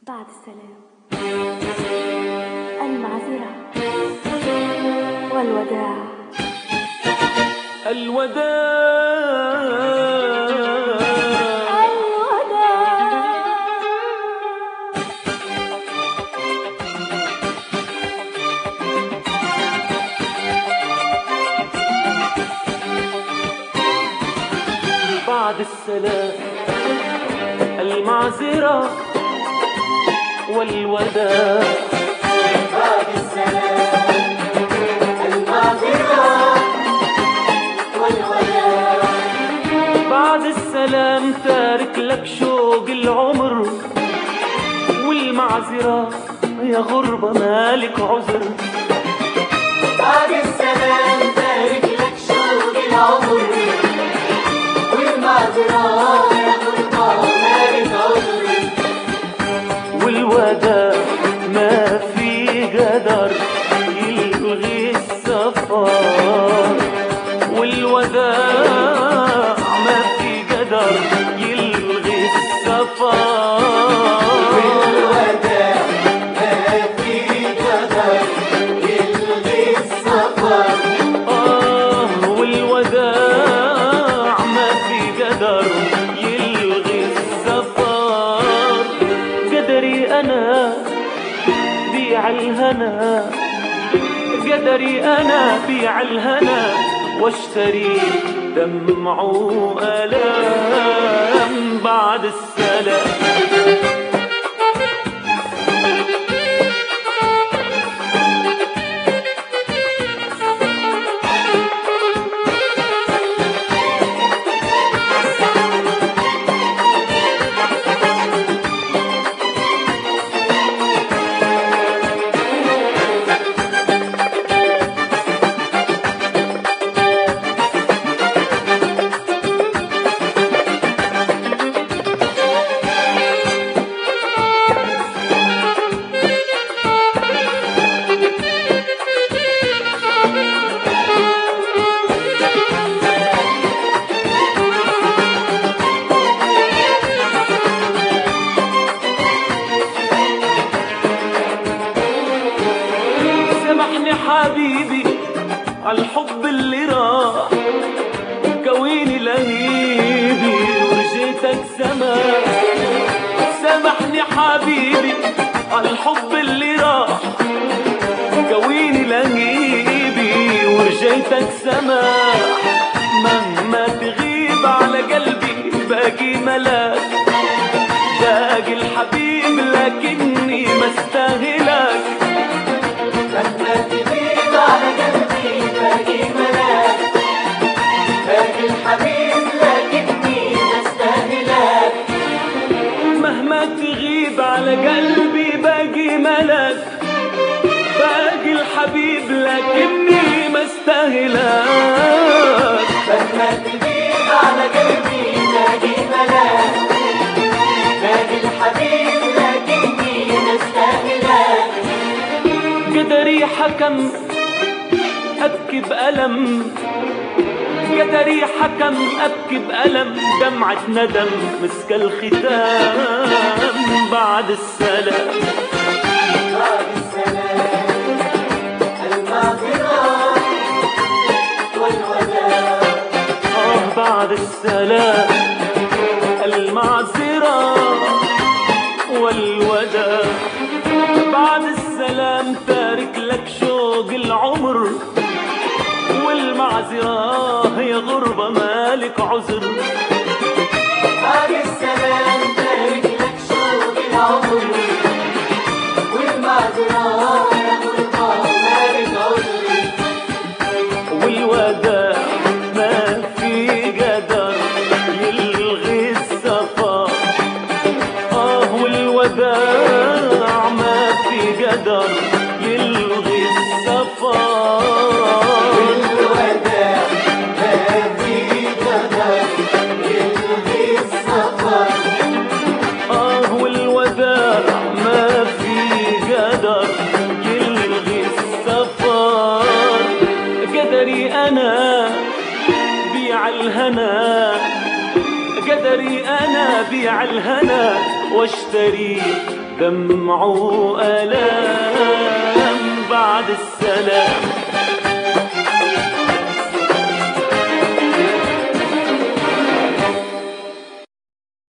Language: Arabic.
بعد السلام، المعذرة والوداع. بعد السلام، المعذرة والوداع. بعد السلام، المعذرة والوداع. بعد السلام تارك لك شوق العمر، والمعذرة يا غربة مالك عذر. بعد السلام تارك لك شوق العمر، والمعذرة يا غربة مالك عذر. والوداع ما في قدر يلغي السفر، والوداع ما في قدر يلغي السفر. والوداع ما في قدر يلغي السفر. والوداع ما في قدر يلغي السفر. قدري أنا بيع الهنا، قدري أنا بيع الهنا، واشتري دمع وألام. بعد السلام، سامحني حبيبي عالحب اللي راح، كويني لهيبي ورجيتك سماح. سامحني حبيبي عالحب اللي راح، كويني لهيبي ورجيتك سماح. مهما تغيب على قلبي باقي ملاك، باقي الحبيب لكني ما استاهلك. مهما تغيب على قلبي باقي ملاك، باقي الحبيب لكني بستاهلك. مهما تغيب على قلبي باقي ملاك، باقي الحبيب لكني ما استاهلك. مهما تغيب على قلبي باقي ملاك، باقي الحبيب لكني بستاهلك. قدري حكم أبكي بألم، قدري حكم أبكي بألم، دمعة ندم مسك الختام. بعد السلام، بعد السلام، المعذرة والوداع. بعد السلام، المعذرة والوداع. بعد السلام تارك لك شوق العمر، والمعذرة هي غربة مالك عذر. بعد السلام تارك لك شوق العمر، والمعذرة يا غربة مالك عذر. والوداع ما في قدر يلغي السفر. والوداع ما في قدر يلغي السفر. والوداع ما في قدر يلغي السفر. والوداع ما في قدر يلغي السفر. قدري أنا بيع الهنا، قدري أنا بيع الهنا، واشتري دمع وألام بعد السلام.